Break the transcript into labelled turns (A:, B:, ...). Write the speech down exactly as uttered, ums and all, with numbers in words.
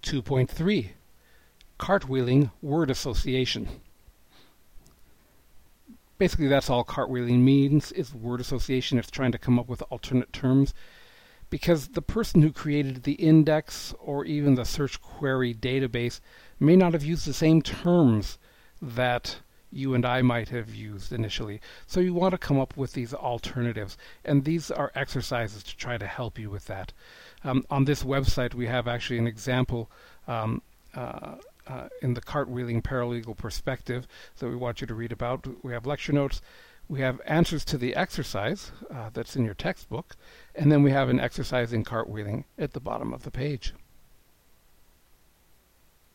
A: two point three, cartwheeling word association. Basically, that's all cartwheeling means, is word association. It's trying to come up with alternate terms, because the person who created the index or even the search query database may not have used the same terms that you and I might have used initially. So you want to come up with these alternatives, and these are exercises to try to help you with that. Um, on this website, we have actually an example um, uh, uh, in the cartwheeling paralegal perspective that we want you to read about. We have lecture notes. We have answers to the exercise uh, that's in your textbook, and then we have an exercise in cartwheeling at the bottom of the page.